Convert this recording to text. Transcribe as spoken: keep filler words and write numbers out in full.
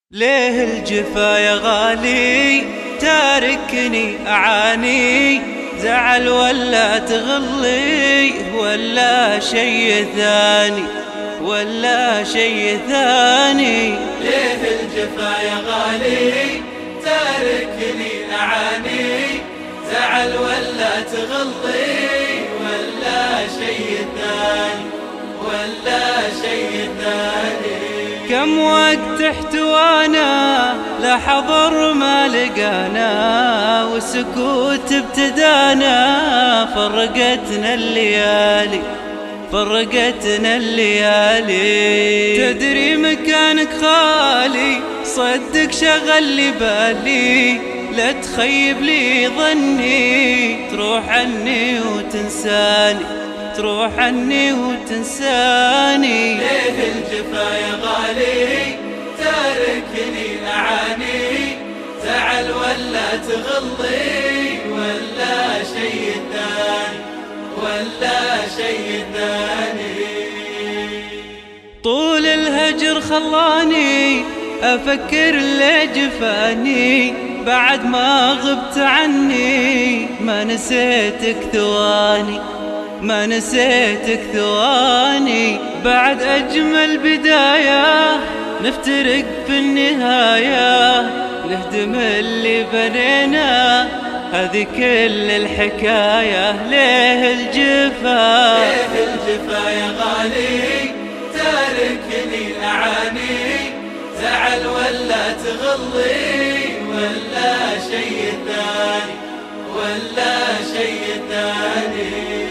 ليه الجفا يا غالي تاركني أعاني؟ زعل ولا تغلي ولا شي ثاني ولا شي ثاني؟ ليه الجفا يا غالي تاركني أعاني؟ زعل ولا تغلي ولا شي ثاني ولا شي ثاني؟ كم وقت احتوانا لا حضر ما لقانا، والسكوت ابتدانا فرقتنا الليالي فرقتنا الليالي. تدري مكانك خالي صدق شغل لي بالي، لا تخيب لي ظني تروح عني وتنساني تروح عني وتنساني. ليه الجفا يا غالي تاركني أعاني؟ زعل ولا تغلي ولا شي ثاني ولا شي ثاني؟ طول الهجر خلاني أفكر ليه جفاني، بعد ما غبت عني ما نسيتك ثواني ما نسيتك ثواني. بعد أجمل بداية نفترق في النهاية، نهدم اللي بنينا هذه كل الحكاية. ليه الجفا ليه الجفا يا غالي تاركني أعاني؟ زعل ولا تغلي ولا شي ثاني ولا شي ثاني؟